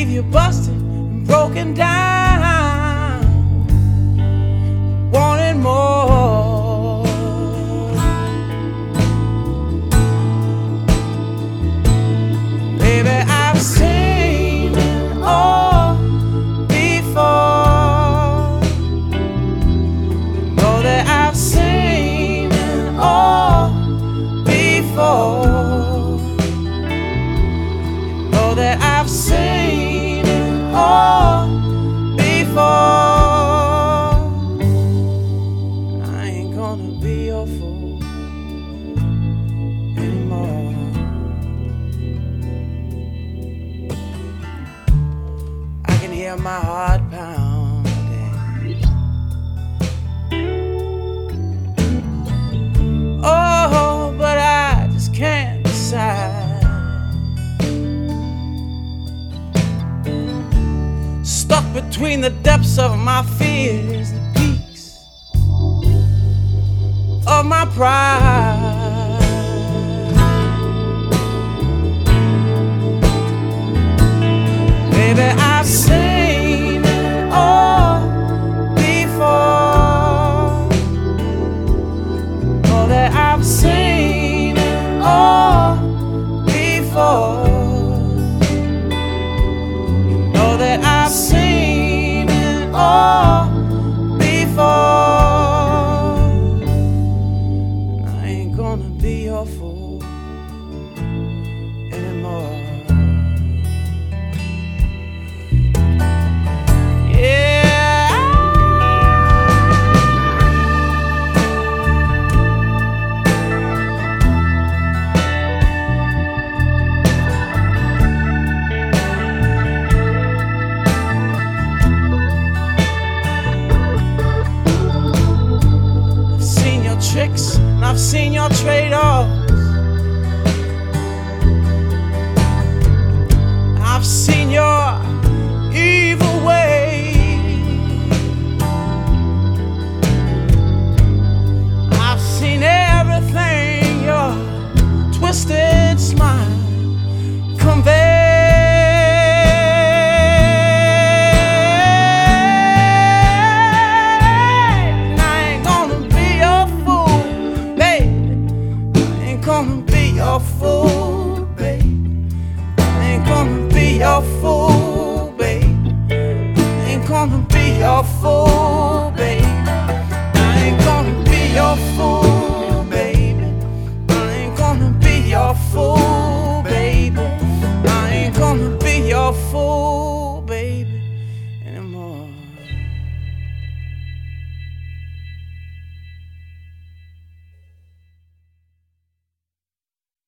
leave you busted and broken down, wanting more. Baby, I've seen it all before. Know that I've seen it all before. Know that I've seen it all before. I ain't gonna be your fool anymore. I can hear my heart pounding. Oh, but I just can't decide. Stuck between the depths of my fears, the peaks of my pride. Baby, I've seen it all before. Know that I've seen it all before. Know that I've seen it all before. I ain't gonna be your fool anymore. Tricks, and I've seen your trade-offs. I've seen your evil ways. I've seen everything your twisted smile conveys. Gonna be your fool, babe. Ain't gonna be your fool, babe. Ain't gonna be your fool, babe. I ain't gonna be your fool, baby. I ain't gonna be your fool, baby. I ain't gonna be your fool.